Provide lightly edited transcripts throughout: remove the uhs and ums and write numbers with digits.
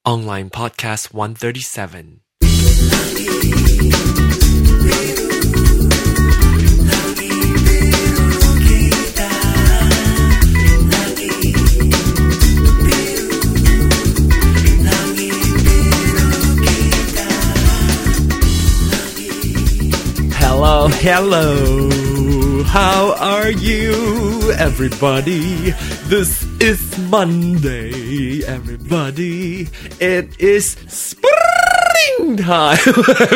Online Podcast 137. Hello. How are you, everybody? This is Monday, everybody. It is springtime,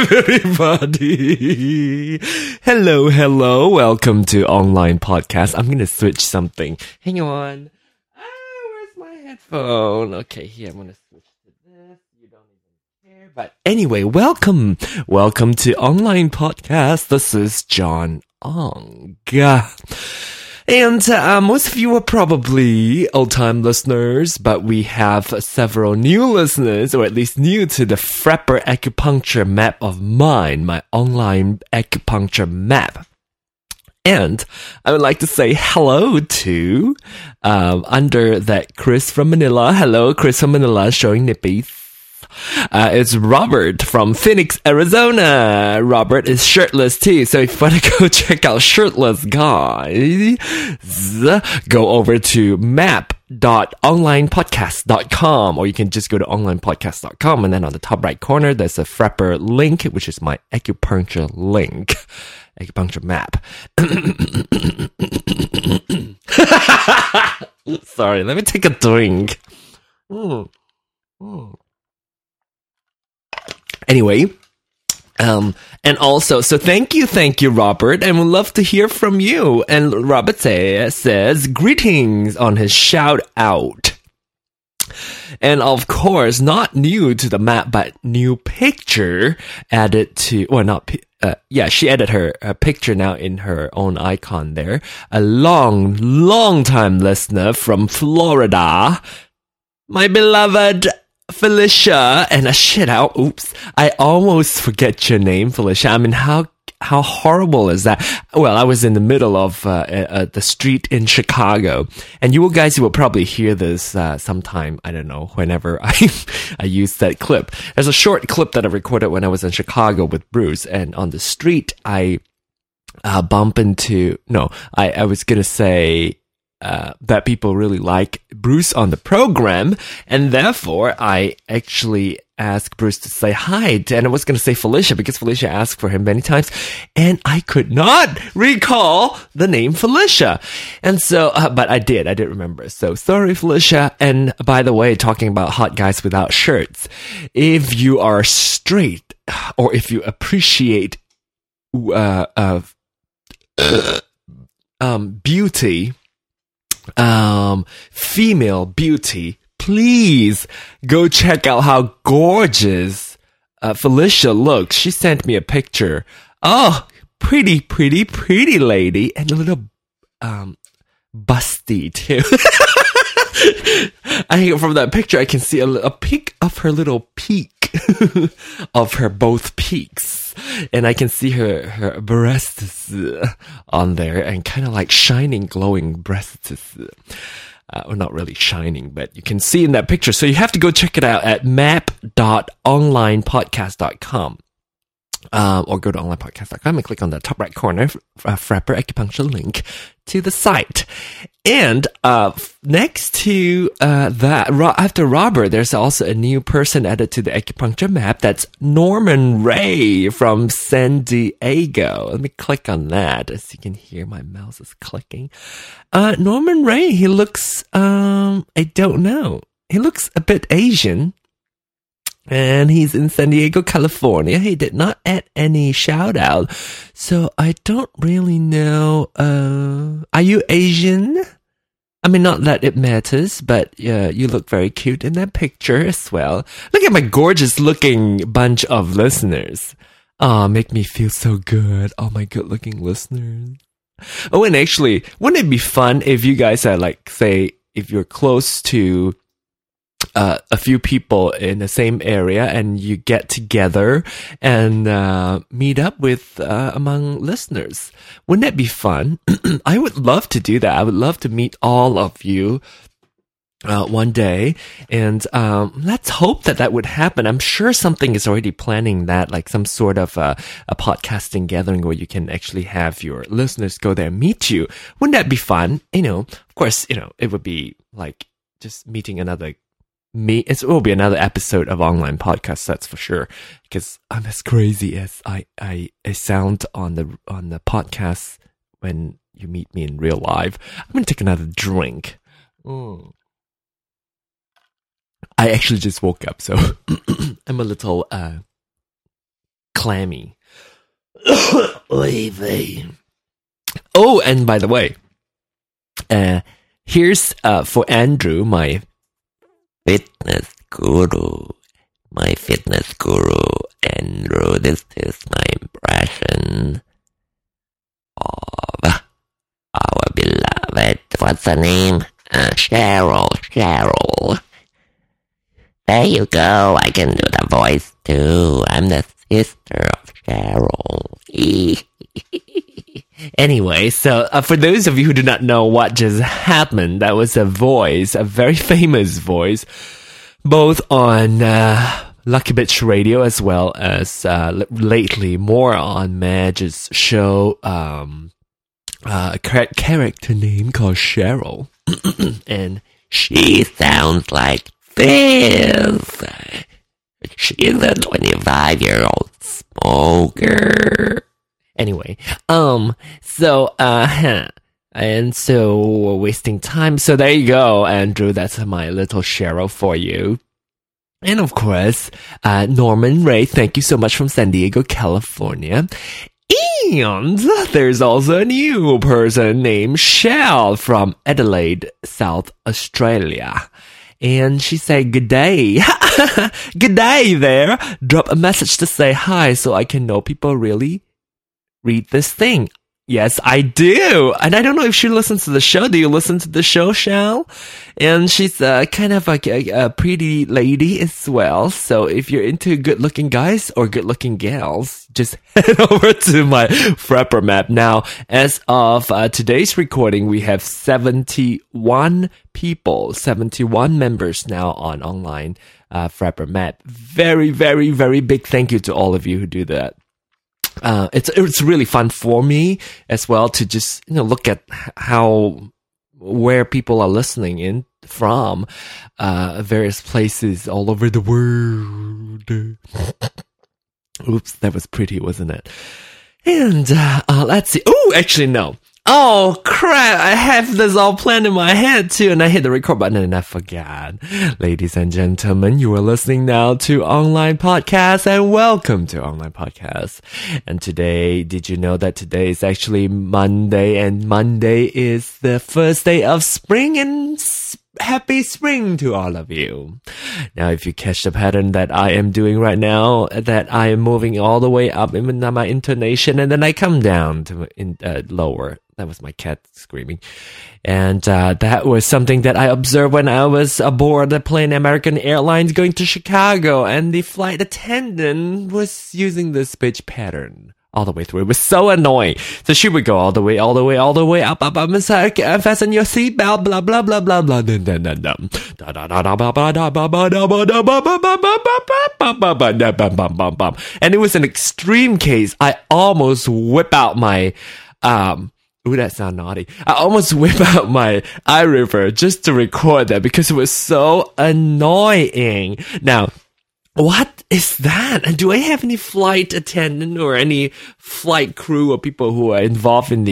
everybody. Hello. Welcome to Online Podcast. I'm going to switch something. Hang on. Where's my headphone? Okay, here, I'm going to switch to this. You don't even care. But anyway, welcome to Online Podcast. This is John Ong. And most of you are probably old-time listeners, but we have several new listeners, or at least new to the Frapper Acupuncture Map of mine, my online acupuncture map. And I would like to say hello to, under that Chris from Manila. Hello, Chris from Manila, showing nippies. It's Robert from Phoenix, Arizona. Robert is shirtless too, so if you want to go check out shirtless guys, go over to map.onlinepodcast.com, or you can just go to onlinepodcast.com, and then on the top right corner there's a Frapper link, which is my acupuncture link, acupuncture map. Sorry, let me take a drink. Anyway, and also, so thank you, Robert, and we'd love to hear from you. And Robert says greetings on his shout out. And of course, not new to the map, but new picture added to, she added her picture now in her own icon there. A long time listener from Florida, my beloved Felicia, and I almost forget your name, Felicia. I mean, how horrible is that? Well, I was in the middle of the street in Chicago, and you guys will probably hear this sometime, I don't know, whenever I use that clip. There's a short clip that I recorded when I was in Chicago with Bruce, and on the street, I bump into, I was gonna say, that people really like Bruce on the program, and therefore I actually asked Bruce to say hi, and I was going to say Felicia because Felicia asked for him many times, and I could not recall the name Felicia, and so but I did remember, so sorry, Felicia. And by the way, talking about hot guys without shirts, if you are straight, or if you appreciate beauty, female beauty, please go check out how gorgeous Felicia looks. She sent me a picture. Oh, pretty lady, and a little busty too. From that picture I can see a peek of her little peak of her both peaks, and I can see her breasts on there, and kind of like shining, glowing breasts. Well, not really shining, but you can see in that picture. So you have to go check it out at map.onlinepodcast.com. Or go to onlinepodcast.com and click on the top right corner, Frapper Acupuncture link to the site. And next to that, after Robert, there's also a new person added to the acupuncture map. That's Norman Ray from San Diego. Let me click on that. As you can hear, my mouse is clicking. Norman Ray, he looks, I don't know. He looks a bit Asian. And he's in San Diego, California. He did not add any shout out, so I don't really know. Are you Asian? I mean, not that it matters, but you look very cute in that picture as well. Look at my gorgeous looking bunch of listeners. Make me feel so good. All my good looking listeners. Oh, and actually, wouldn't it be fun if you guys are like, say, if you're close to a few people in the same area, and you get together and meet up with among listeners. Wouldn't that be fun? I would love to do that. I would love to meet all of you one day, and let's hope that would happen. I'm sure something is already planning that, like some sort of a podcasting gathering where you can actually have your listeners go there and meet you. Wouldn't that be fun? Of course, it would be like just meeting another me. It will be another episode of Online Podcast, that's for sure, because I'm as crazy as I sound on the podcast when you meet me in real life. I'm gonna take another drink. I actually just woke up, so I'm a little clammy. Oh, and by the way, here's for Andrew, my fitness guru, Andrew. This is my impression of our beloved, what's her name? Cheryl. There you go, I can do the voice too. I'm the sister of Cheryl. Anyway, so for those of you who do not know what just happened, that was a voice, a very famous voice, both on Lucky Bitch Radio as well as lately more on Madge's show, a character name called Cheryl. And she sounds like this. She's a 25-year-old smoker. Anyway, and so we're wasting time. So there you go, Andrew. That's my little Cheryl for you. And of course, Norman Ray, thank you so much from San Diego, California. And there's also a new person named Shell from Adelaide, South Australia. And she said, good day. Good day there. Drop a message to say hi so I can know people really read this thing. Yes, I do. And I don't know if she listens to the show. Do you listen to the show, Shell? And she's kind of like a pretty lady as well. So if you're into good-looking guys or good-looking gals, just head over to my Frapper map. Now, as of today's recording, we have 71 people, 71 members now on online Frapper map. Very, very, very big thank you to all of you who do that. It's really fun for me as well to just look at where people are listening in from various places all over the world. Oops, that was pretty, wasn't it? And let's see. Oh, actually no. Oh crap, I have this all planned in my head too, and I hit the record button and I forgot. Ladies and gentlemen, you are listening now to Online Podcast, and welcome to Online Podcast. And today, did you know that today is actually Monday, and Monday is the first day of spring, and happy spring to all of you. Now, if you catch the pattern that I am doing right now, that I am moving all the way up in my intonation, and then I come down to lower. That was my cat screaming. And that was something that I observed when I was aboard the plane American Airlines going to Chicago, and the flight attendant was using this pitch pattern all the way through. It was so annoying. So she would go all the way up, and say, fasten your seatbelt, blah, blah, blah, blah, blah, and it was an extreme case. I almost whip out my, ooh, that sound naughty. I almost whip out my iRiver just to record that because it was so annoying. Now, what is that? And do I have any flight attendant or any flight crew or people who are involved in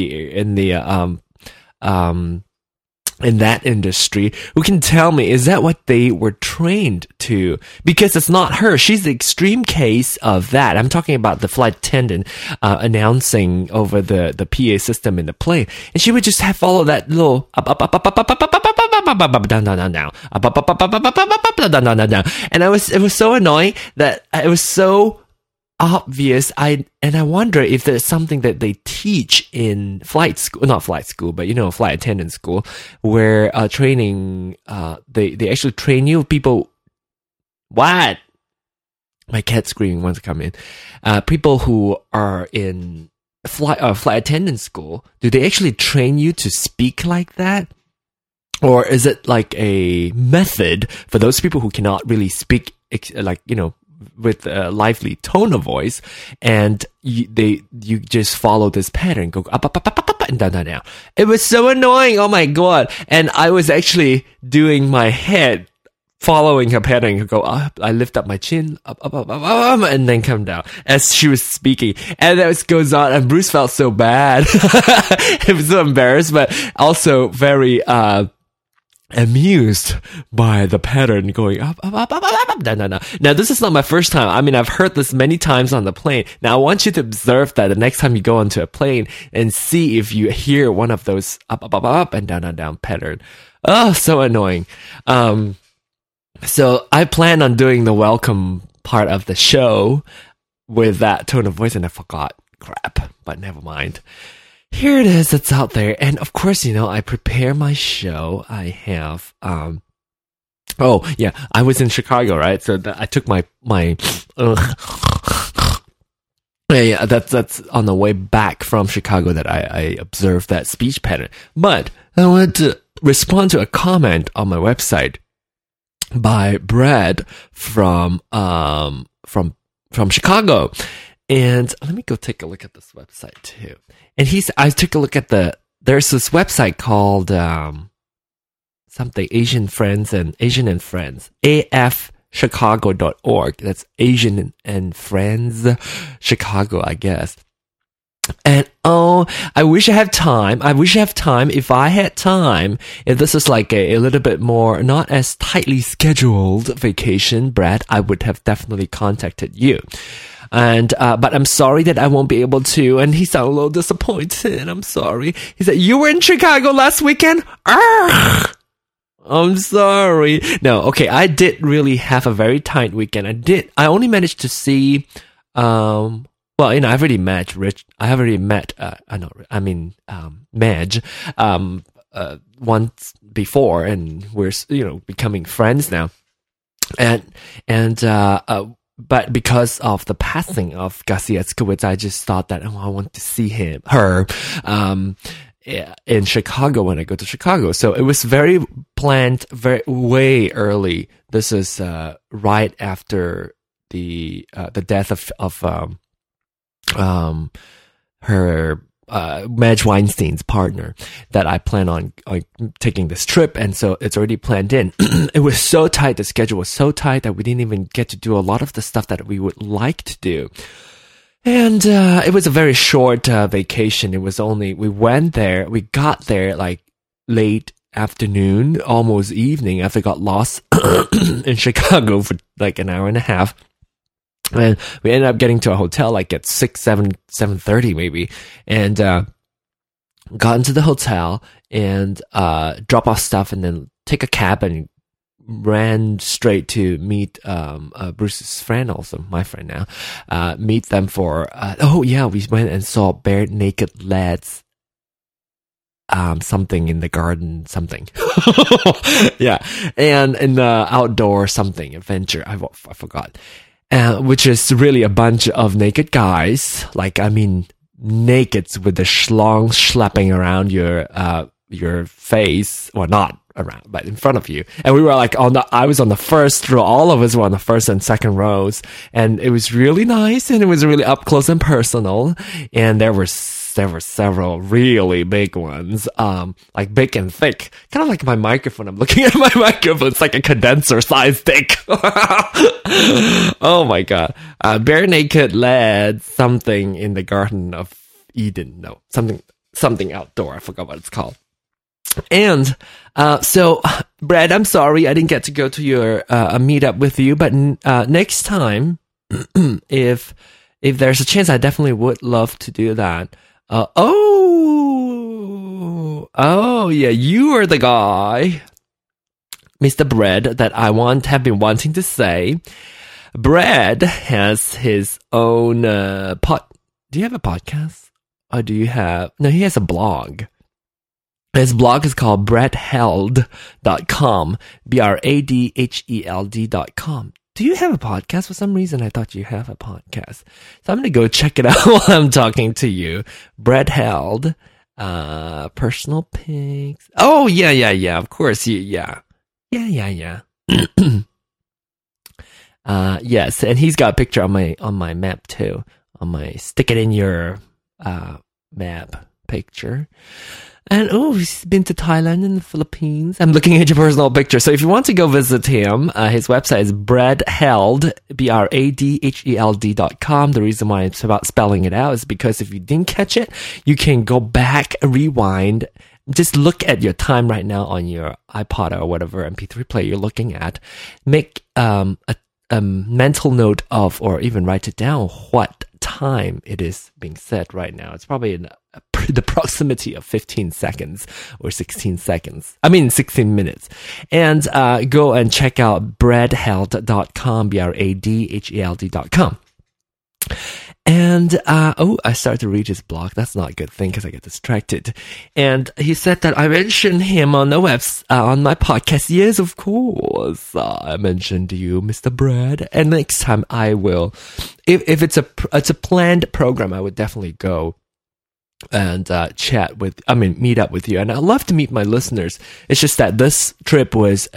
that industry who can tell me, is that what they were trained to? Because it's not her. She's the extreme case of that. I'm talking about the flight attendant announcing over the PA system in the plane, and she would just have follow that little down, and it was so annoying that it was so obvious. I wonder if there's something that they teach in flight school, not flight school, but flight attendant school, where training, they actually train you people. What? My cat's screaming wants to come in. People who are in flight attendant school, do they actually train you to speak like that? Or is it like a method for those people who cannot really speak, like, with a lively tone of voice, and you just follow this pattern, go up, and down, down, down. It was so annoying. Oh my God. And I was actually doing my head, following her pattern, go up, I lift up my chin, up, and then come down as she was speaking. And that goes on, and Bruce felt so bad. It was so embarrassed, but also very, amused by the pattern going up, down, down, down. Now, this is not my first time. I mean, I've heard this many times on the plane. Now, I want you to observe that the next time you go onto a plane and see if you hear one of those up, and down, down, down pattern. Oh, so annoying. So I plan on doing the welcome part of the show with that tone of voice, and I forgot. Crap, but never mind. Here it is, it's out there. And of course, I prepare my show. I have, oh yeah, I was in Chicago, right? So I took my, yeah, that's on the way back from Chicago that I observed that speech pattern. But I wanted to respond to a comment on my website by Brad from Chicago. And let me go take a look at this website too. And I took a look at there's this website called, something, Asian and Friends, afchicago.org. That's Asian and Friends Chicago, I guess. And I wish I had time. If I had time, if this is like a little bit more, not as tightly scheduled vacation, Brad, I would have definitely contacted you. And, but I'm sorry that I won't be able to. And he sounded a little disappointed. I'm sorry. He said, you were in Chicago last weekend? Arrgh! I'm sorry. No, okay. I did really have a very tight weekend. I only managed to see, well, I've already met Rich. I have already met, Madge, once before, and we're, becoming friends now. But because of the passing of Garcia Skowitz, I just thought that, I want to see her, in Chicago when I go to Chicago. So it was very planned, way early. This is, right after the death of her, Madge Weinstein's partner, that I plan on taking this trip, and so it's already planned in. It was so tight, the schedule was so tight that we didn't even get to do a lot of the stuff that we would like to do. And it was a very short vacation. It was we got there like late afternoon, almost evening, after I got lost in Chicago for like an hour and a half. And we ended up getting to a hotel like at 7:30 maybe, and got into the hotel and drop off stuff, and then take a cab and ran straight to meet Bruce's friend, also my friend now. Meet them for we went and saw Bare Naked Lads. Something in the garden, something. Yeah, and in the outdoor something adventure. I forgot. Which is really a bunch of naked guys, nakeds with the schlong slapping around your face, or not around, but in front of you. And we were I was on the first row, all of us were on the first and second rows, and it was really nice, and it was really up close and personal, and there were several really big ones, big and thick, kind of like my microphone. I'm looking at my microphone. It's like a condenser sized dick. Oh my God. Bare Naked Lad, something in the Garden of Eden. No, something outdoor. I forgot what it's called. And, so Brad, I'm sorry I didn't get to go to your, a meetup with you, but, next time, if there's a chance, I definitely would love to do that. Yeah, you are the guy, Mr. Brad, that I have been wanting to say. Brad has his own, do you have a podcast? Or do you have, no, he has a blog. His blog is called bradheld.com, BRADHELD.com. Do you have a podcast? For some reason, I thought you have a podcast. So I'm going to go check it out while I'm talking to you. Brad Held, Personal pics. Oh, yeah. Of course. Yeah. Yes. And he's got a picture on my map too. On my stick it in your, map picture. And he's been to Thailand and the Philippines. I'm looking at your personal picture. So if you want to go visit him, his website is bradheld, BRADHELD.com. The reason why I'm about spelling it out is because if you didn't catch it, you can go back, rewind, just look at your time right now on your iPod or whatever MP3 player you're looking at. Make a mental note of, or even write it down, what time it is being said right now. It's probably in the proximity of 15 seconds or 16 seconds. 16 minutes. And go and check out bradheld.com, BRADHELD.com. And, I started to read his blog. That's not a good thing because I get distracted. And he said that I mentioned him on the on my podcast. Yes, of course. I mentioned you, Mr. Brad. And next time I will, if it's a planned program, I would definitely go and meet up with you. And I love to meet my listeners. It's just that this trip was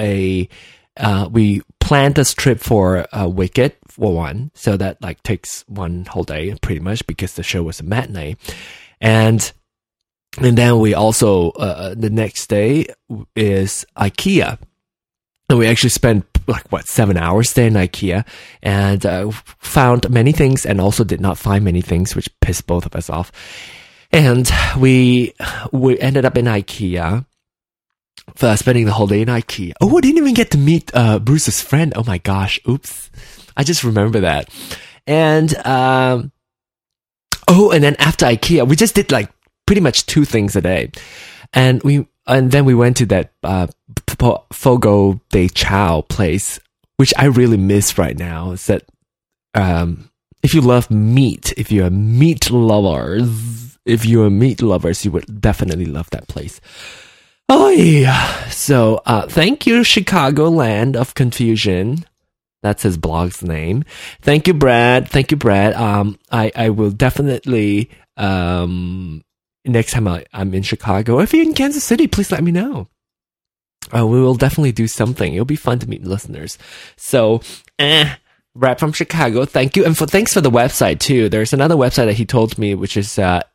we planned this trip for Wicked, for one, so that takes one whole day pretty much because the show was a matinee, and then we also the next day is IKEA, and we actually spent 7 hours there in IKEA and found many things and also did not find many things, which pissed both of us off, and we ended up in IKEA. For spending the whole day in IKEA. I didn't even get to meet Bruce's friend. Oh my gosh, oops. I just remember that. And and then after IKEA, we just did pretty much 2 things a day. And then we went to that Fogo de Chao place, which I really miss right now. It's that if you love meat, if you're meat lovers, you would definitely love that place. Oh yeah. So, thank you, Chicagoland of Confusion. That's his blog's name. Thank you, Brad. I will definitely, next time I'm in Chicago, if you're in Kansas City, please let me know. We will definitely do something. It'll be fun to meet listeners. So, Brad from Chicago, thank you. And thanks for the website too. There's another website that he told me, which is,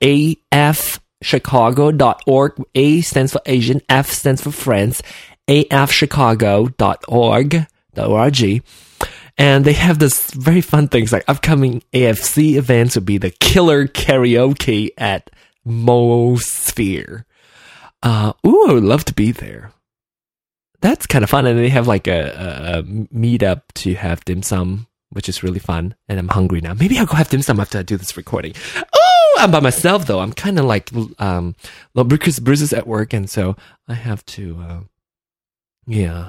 afchicago.org. A stands for Asian, F stands for France, afchicago.org. And they have this very fun things like upcoming AFC events would be the Killer Karaoke at Mosphere. I would love to be there. That's kind of fun. And they have a meetup to have dim sum, which is really fun. And I'm hungry now. Maybe I'll go have dim sum after I do this recording. I'm by myself though. I'm kind of because Bruce is at work, and so I have to, yeah.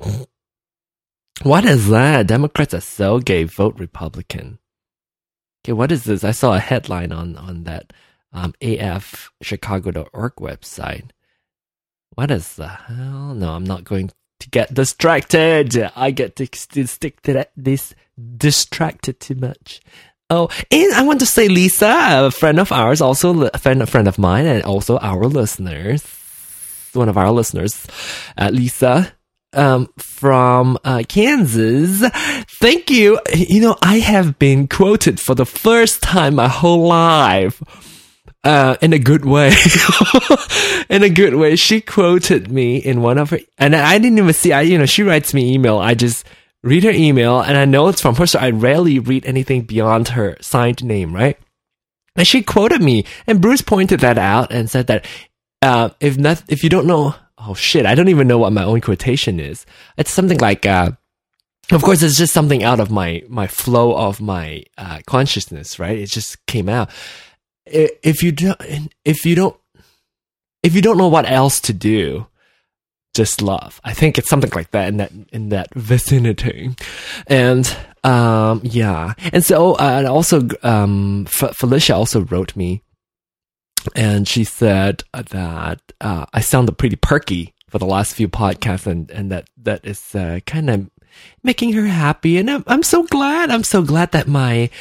What is that? Democrats are so gay. Vote Republican. Okay, what is this? I saw a headline on that afchicago.org website. What is the hell? No, I'm not going to get distracted. I get to stick to this distracted too much. Oh, and I want to say Lisa, a friend of ours, also a friend of mine, and also our listeners, one of our listeners, Lisa, from Kansas. Thank you. I have been quoted for the first time my whole life. In a good way. In a good way. She quoted me in one of her, and I didn't even see, she writes me email. I just read her email and I know it's from her, so I rarely read anything beyond her signed name, right? And she quoted me, and Bruce pointed that out and said that, if you don't know, oh shit, I don't even know what my own quotation is. It's something like, of course, it's just something out of my flow of my, consciousness, right? It just came out. If you don't know what else to do, just love. I think it's something like that in that vicinity. And yeah. And so and also Felicia also wrote me, and she said that I sounded pretty perky for the last few podcasts, and that is kind of making her happy. And I'm so glad. I'm so glad that my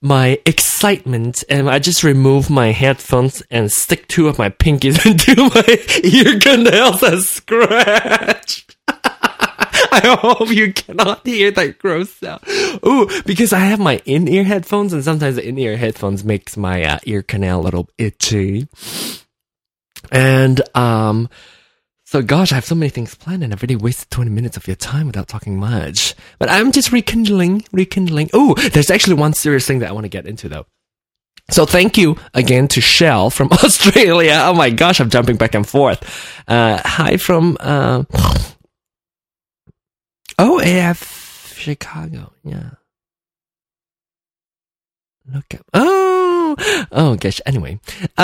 my excitement, and I just remove my headphones and stick two of my pinkies into my ear canals and scratch. I hope you cannot hear that gross sound. Ooh, because I have my in-ear headphones, and sometimes the in-ear headphones makes my ear canal a little itchy. And so gosh, I have so many things planned, and I've already wasted 20 minutes of your time without talking much. But I'm just rekindling. Ooh, there's actually one serious thing that I want to get into, though. So thank you again to Shell from Australia. Oh my gosh, I'm jumping back and forth. Hi from AF Chicago. Yeah. Look at oh gosh. Anyway,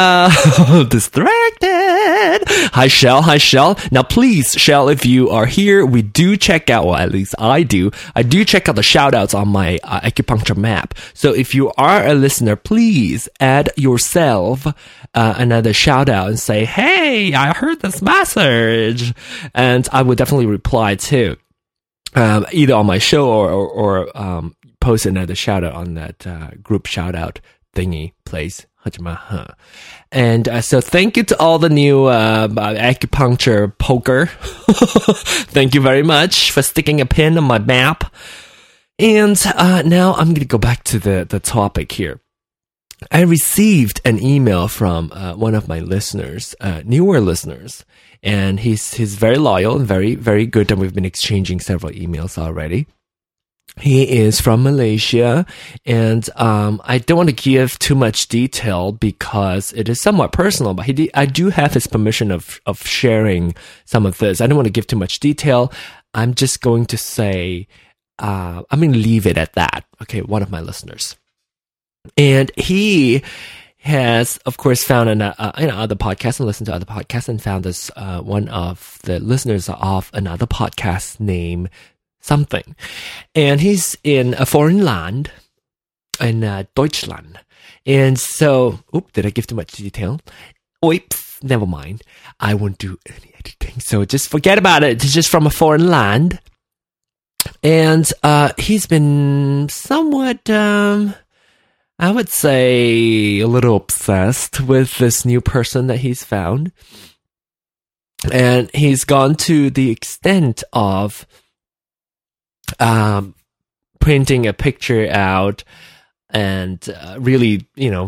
distracted. Hi Shell. Now please, Shell, if you are here, we do check out, well, at least I do check out the shout outs on my acupuncture map. So if you are a listener, please add yourself another shout out and say, hey, I heard this message, and I would definitely reply too. Either on my show or post another shout out on that group shout out thingy place. And so thank you to all the new acupuncture poker. Thank you very much for sticking a pin on my map. And now I'm going to go back to the topic here. I received an email from one of my listeners, newer listeners, and he's very loyal and very, very good, and we've been exchanging several emails already. He is from Malaysia, and I don't want to give too much detail because it is somewhat personal, but I do have his permission of sharing some of this. I don't want to give too much detail. I'm just going to say, I'm going to leave it at that. Okay, one of my listeners. And he has, of course, found other podcasts and listened to other podcasts, and found this one of the listeners of another podcast named something. And he's in a foreign land, in Deutschland. And so, did I give too much detail? Oops, never mind. I won't do any editing. So just forget about it. It's just from a foreign land. And he's been somewhat, I would say, a little obsessed with this new person that he's found. And he's gone to the extent of printing a picture out and really,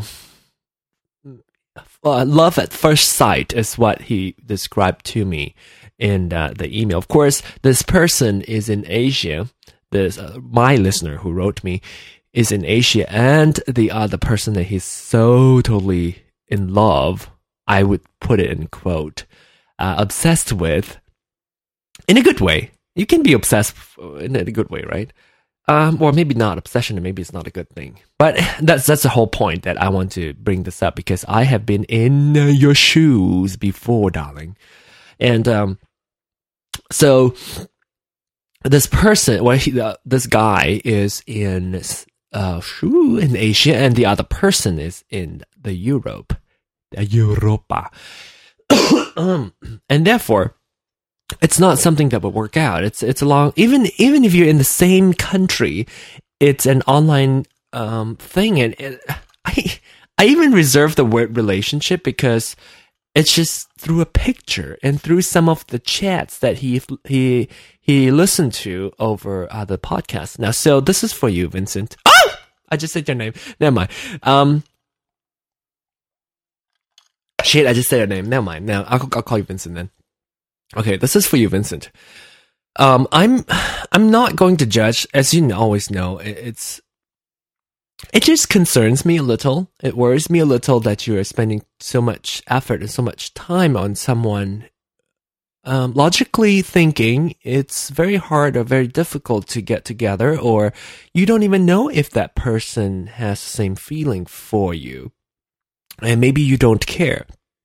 love at first sight is what he described to me in the email. Of course, this person is in Asia. This my listener who wrote me is in Asia, and the other person that he's so totally in love, I would put it in quote, obsessed with, in a good way. You can be obsessed in a good way, right? Or maybe not. Obsession, and maybe it's not a good thing. But that's the whole point that I want to bring this up, because I have been in your shoes before, darling. And so this person, this guy is in Asia, and the other person is in the Europa. And therefore, it's not something that would work out. It's a long, even if you're in the same country, it's an online thing. And I even reserve the word relationship because it's just through a picture and through some of the chats that he listened to over other podcasts. Now, so this is for you, Vincent. Oh, I just said your name. Never mind. Shit, I just said your name. Never mind. Now I'll call you Vincent then. Okay, this is for you, Vincent. I'm not going to judge, as you always know. It just concerns me a little. It worries me a little that you are spending so much effort and so much time on someone. Logically thinking, it's very hard or very difficult to get together, or you don't even know if that person has the same feeling for you, and maybe you don't care.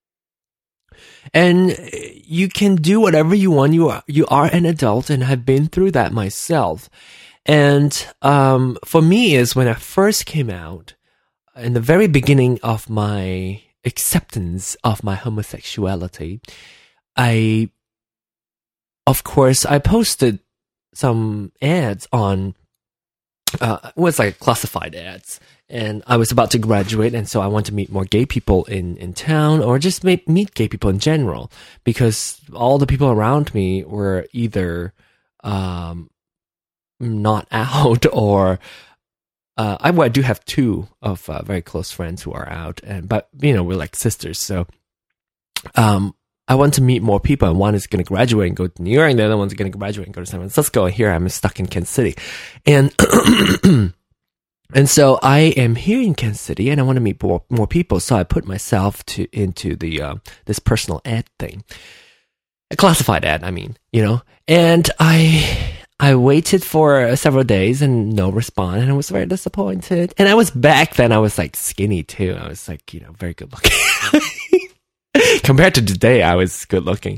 And you can do whatever you want. You are an adult, and I've been through that myself. And for me, is when I first came out, in the very beginning of my acceptance of my homosexuality, I posted some ads on it was like classified ads. And I was about to graduate, and so I want to meet more gay people in town, or just meet gay people in general, because all the people around me were either not out, or I do have two of very close friends who are out, but we're like sisters, so I want to meet more people, and one is going to graduate and go to New York, and the other one's going to graduate and go to San Francisco, and here I'm stuck in Kansas City, and and so I am here in Kansas City, and I want to meet more people, so I put myself into the this personal ad thing, a classified ad, and I waited for several days and no response, and I was very disappointed. And I was back then, I was like skinny too. I was like, very good looking. Compared to today, I was good looking.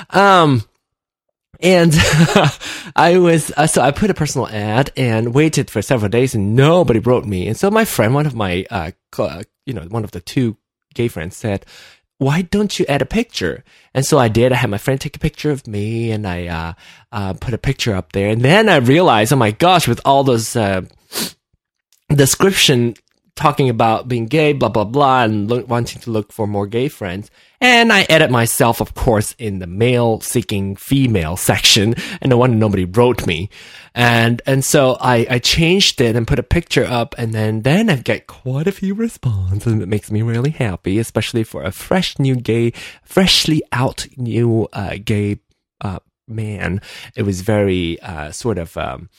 And I was, so I put a personal ad and waited for several days, and nobody wrote me. And so my friend, one of my, one of the two gay friends said, why don't you add a picture? And so I did. I had my friend take a picture of me, and I put a picture up there. And then I realized, oh my gosh, with all those description talking about being gay, blah, blah, blah, and wanting to look for more gay friends. And I added myself, of course, in the male-seeking female section, and no wonder nobody wrote me. And so I changed it and put a picture up, and then I get quite a few responses, and it makes me really happy, especially for a freshly out new gay man. It was very sort of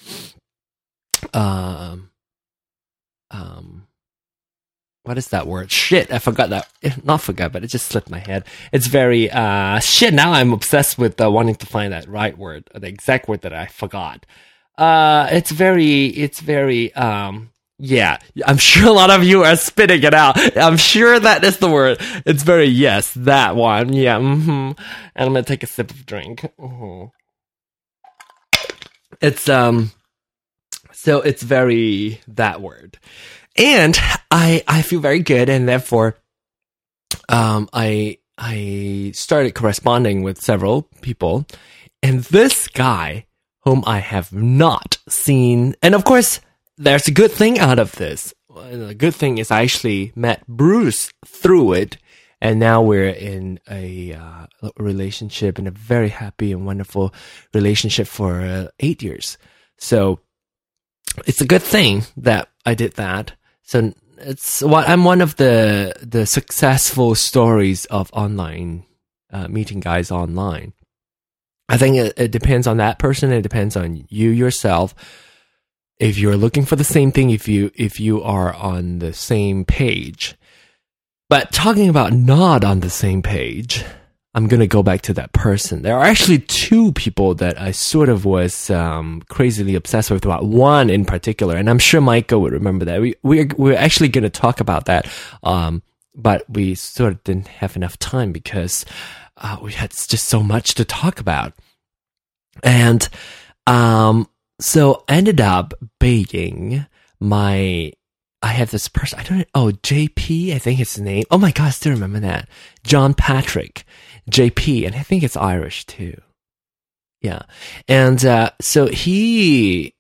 what is that word? Shit, I forgot that. Not forgot, but it just slipped my head. It's very, shit, now I'm obsessed with wanting to find that right word, the exact word that I forgot. It's very, yeah, I'm sure a lot of you are spitting it out. I'm sure that is the word. It's very, yes, that one. Yeah, And I'm gonna take a sip of drink. It's, so it's very, that word. And I feel very good, and therefore, I started corresponding with several people, and this guy whom I have not seen, and of course, there's a good thing out of this. The good thing is I actually met Bruce through it, and now we're in a relationship, in a very happy and wonderful relationship for 8 years. So it's a good thing that I did that. So I'm one of the successful stories of online meeting guys online. I think it depends on that person. It depends on you yourself. If you're looking for the same thing, if you are on the same page. But talking about not on the same page, I'm going to go back to that person. There are actually two people that I sort of was crazily obsessed with, about one in particular, and I'm sure Michael would remember that. We're actually going to talk about that, but we sort of didn't have enough time because we had just so much to talk about. And so I ended up begging I have this person, JP, I think his name. Oh my God, I still remember that. John Patrick, JP, and I think it's Irish too. Yeah. And, so he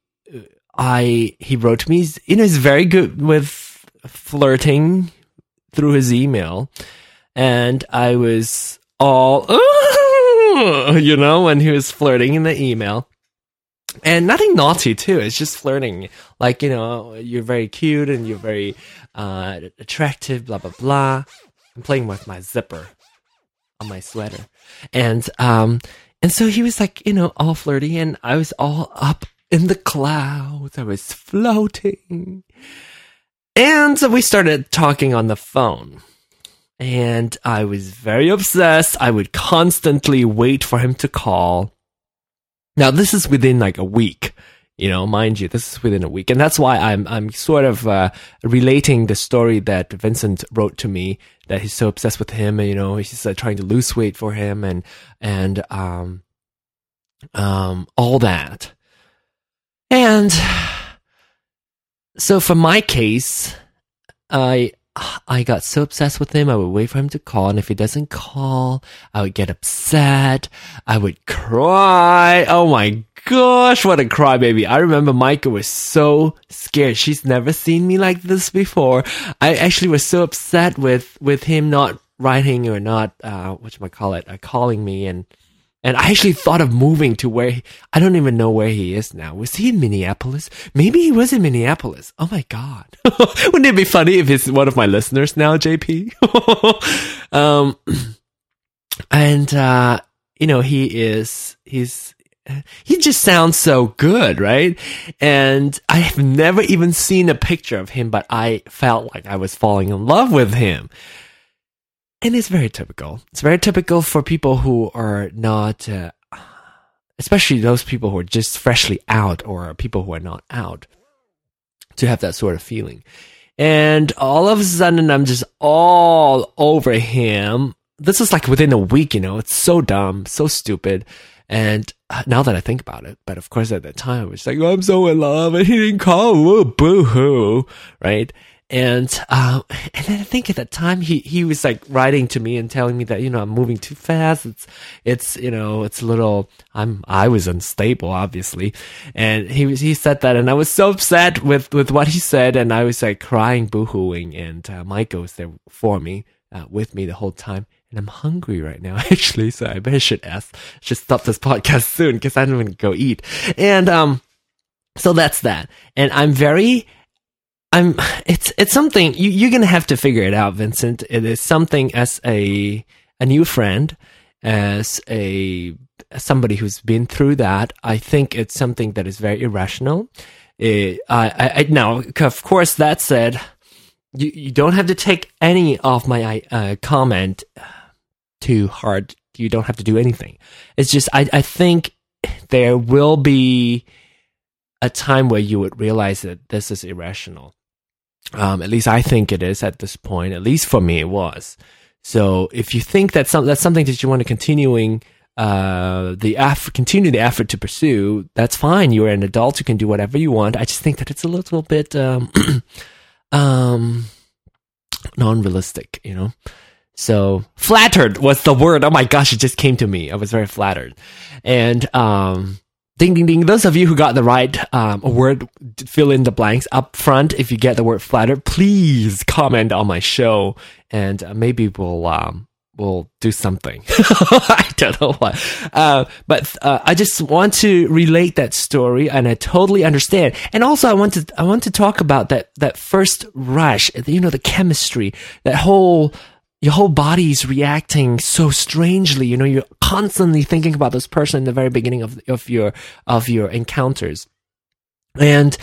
wrote me, he's very good with flirting through his email. And I was all, when he was flirting in the email. And nothing naughty too. It's just flirting. Like, you're very cute and you're very attractive, blah, blah, blah. I'm playing with my zipper on my sweater. And so he was like, all flirty, and I was all up in the clouds. I was floating. And so we started talking on the phone. And I was very obsessed. I would constantly wait for him to call. Now, this is within like a week, mind you, this is within a week. And that's why I'm sort of, relating the story that Vincent wrote to me, that he's so obsessed with him, and, he's trying to lose weight for him and all that. And so for my case, I I got so obsessed with him. I would wait for him to call, and if he doesn't call, I would get upset. I would cry. Oh my gosh, what a crybaby. I remember Micah was so scared. She's never seen me like this before. I actually was so upset with him not writing or not, calling me, and I actually thought of moving to where I don't even know where he is now. Was he in Minneapolis? Maybe he was in Minneapolis. Oh my God. Wouldn't it be funny if he's one of my listeners now, JP? He just sounds so good, right? And I have never even seen a picture of him, but I felt like I was falling in love with him. And it's very typical. It's very typical for people who are not, especially those people who are just freshly out or people who are not out, to have that sort of feeling. And all of a sudden, I'm just all over him. This is like within a week, it's so dumb, so stupid. And now that I think about it, but of course at that time, I was like, oh, I'm so in love and he didn't call, boo-hoo, right? And then I think at that time he was like writing to me and telling me that, I'm moving too fast. It's a little, I was unstable, obviously. And he said that, and I was so upset with what he said, and I was like crying, boo-hooing, and Micah was there for me, with me the whole time. And I'm hungry right now, actually, so I bet I should stop this podcast soon, because I'm going to go eat. And, so that's that. And it's something, you're going to have to figure it out, Vincent. It is something as a new friend, as somebody who's been through that. I think it's something that is very irrational. Now, of course, that said, you don't have to take any of my comment too hard. You don't have to do anything. It's just, I think there will be a time where you would realize that this is irrational. At least I think it is at this point. At least for me, it was. So if you think that's something that you want to continue the effort to pursue, that's fine. You're an adult. You can do whatever you want. I just think that it's a little bit non-realistic, So flattered was the word. Oh my gosh, it just came to me. I was very flattered. And ding, ding, ding. Those of you who got the right word, fill in the blanks up front. If you get the word flattered, please comment on my show, and maybe we'll do something. I don't know what. But I just want to relate that story, and I totally understand. And also I want to talk about that first rush, the chemistry, your whole body's reacting so strangely. You're constantly thinking about this person in the very beginning of your encounters. And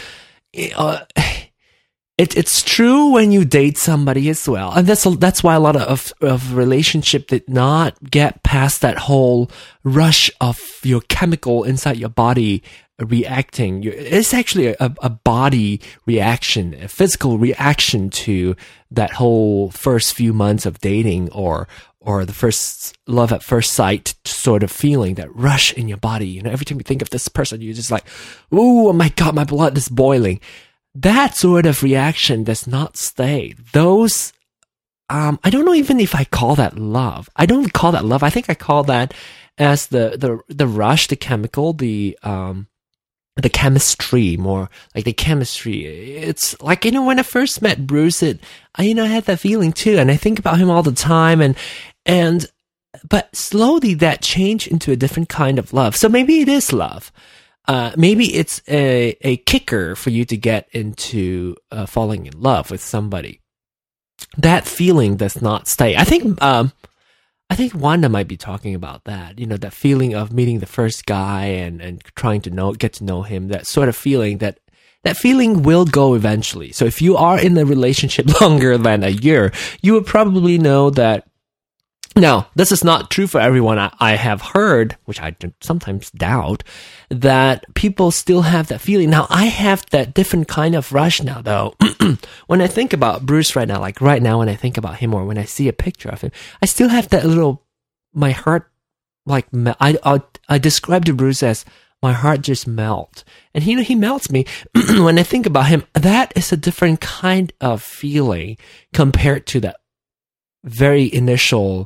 it's true when you date somebody as well. And that's why a lot of relationship did not get past that whole rush of your chemical inside your body reacting. It's actually a body reaction, a physical reaction to that whole first few months of dating, or the first love at first sight sort of feeling, that rush in your body. Every time you think of this person, you're just like, oh my God, my blood is boiling. That sort of reaction does not stay. Those, I don't know even if I call that love. I don't call that love. I think I call that as the rush, the chemical, the chemistry, more like the chemistry. It's like, when I first met Bruce, I had that feeling too. And I think about him all the time, but slowly that changed into a different kind of love. So maybe it is love. Maybe it's a kicker for you to get into falling in love with somebody. That feeling does not stay. I think Wanda might be talking about that. That feeling of meeting the first guy and trying to get to know him. That sort of feeling, that feeling will go eventually. So if you are in a relationship longer than a year, you would probably know that. Now, this is not true for everyone. I have heard, which I sometimes doubt, that people still have that feeling. Now, I have that different kind of rush now, though. When I think about Bruce right now, like right now when I think about him or when I see a picture of him, I still have that my heart, like, I describe to Bruce as my heart just melts. And he melts me when I think about him. That is a different kind of feeling compared to that very initial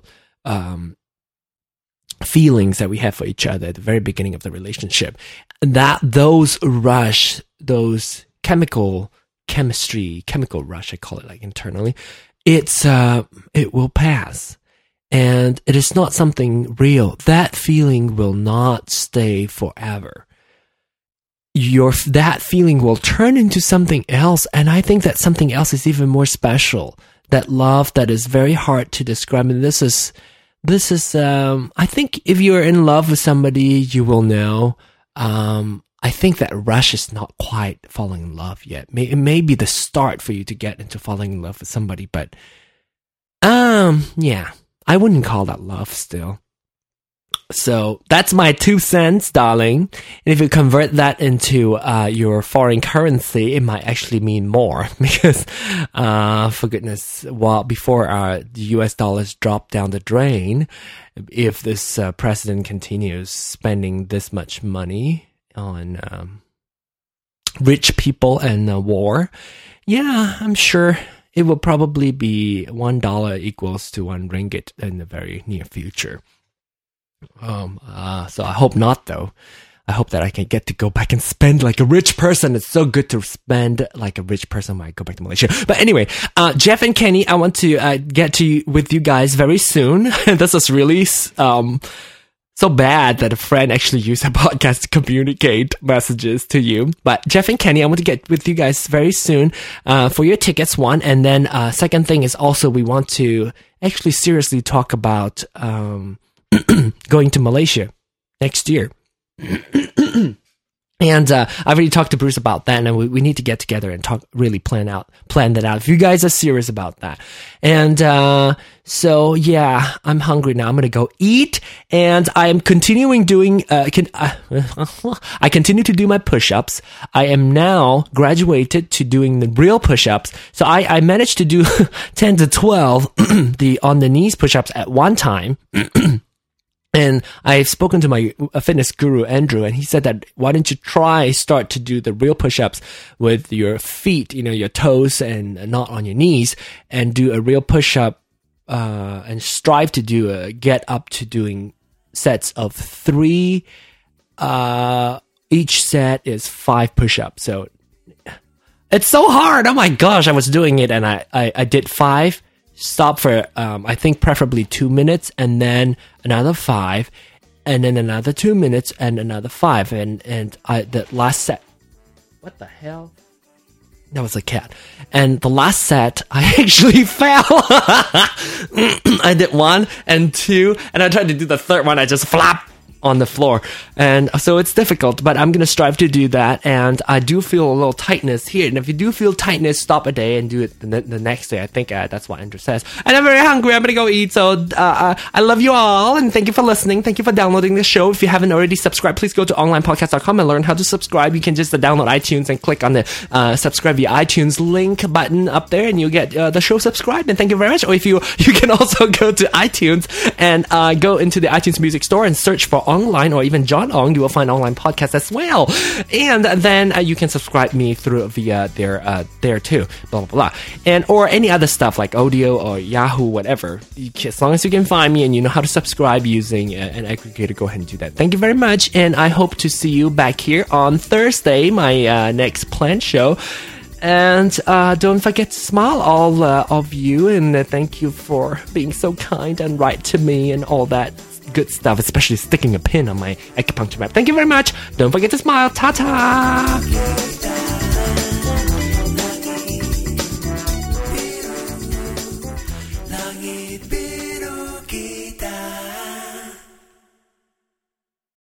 feelings that we have for each other at the very beginning of the relationship. Those rush, those chemical rush, I call it, like internally, it will pass. And it is not something real. That feeling will not stay forever. That feeling will turn into something else, and I think that something else is even more special. That love that is very hard to describe. And this is I think if you're in love with somebody, you will know. I think that rush is not quite falling in love yet. It may be the start for you to get into falling in love with somebody, but yeah, I wouldn't call that love still. So that's my 2 cents, darling. And if you convert that into your foreign currency, it might actually mean more because, for goodness, before the US dollars drop down the drain, if this president continues spending this much money on rich people and war, yeah, I'm sure it will probably be $1 equals to 1 ringgit in the very near future. So I hope not, though. I hope that I can get to go back and spend like a rich person. It's so good to spend like a rich person when I go back to Malaysia. But anyway, Jeff and Kenny, I want to get with you guys very soon. This was really so bad that a friend actually used a podcast to communicate messages to you. But Jeff and Kenny, I want to get with you guys very soon for your tickets, one. And then second thing is also we want to actually seriously talk about going to Malaysia next year. And I've already talked to Bruce about that, and we need to get together and really plan that out. If you guys are serious about that. And so yeah, I'm hungry now. I'm gonna go eat, and I am continuing doing. I continue to do my push-ups. I am now graduated to doing the real push-ups. So I managed to do 10 to 12 on the knees push-ups at one time. And I've spoken to my fitness guru, Andrew, and he said that why don't you start to do the real push-ups with your feet, your toes and not on your knees, and do a real push-up, and strive to get up to doing sets of 3, each set is 5 push-ups. So it's so hard. Oh my gosh, I was doing it and I did 5. Stop for, I think preferably 2 minutes, and then another 5, and then another 2 minutes, and another 5. And the last set, what the hell? That was a cat. And the last set, I actually fell. I did 1 and 2, and I tried to do the third one. I just flop on the floor. And so it's difficult, but I'm going to strive to do that. And I do feel a little tightness here. And if you do feel tightness, stop a day and do it the next day. I think that's what Andrew says. And I'm very hungry. I'm going to go eat. So I love you all. And thank you for listening. Thank you for downloading the show. If you haven't already subscribed, please go to onlinepodcast.com and learn how to subscribe. You can just download iTunes and click on the subscribe via iTunes link button up there, and you'll get the show subscribed. And thank you very much. Or if you can also go to iTunes and go into the iTunes Music Store and search for Online, or even John Ong, you will find online podcasts as well. And then you can subscribe me through via there too, blah, blah, blah. And, or any other stuff like Audio or Yahoo, whatever. As long as you can find me and you know how to subscribe using an aggregator, go ahead and do that. Thank you very much. And I hope to see you back here on Thursday, my next planned show. And don't forget to smile, all of you. And thank you for being so kind and right to me and all that good stuff, especially sticking a pin on my acupuncture map. Thank you very much. Don't forget to smile. Ta-ta!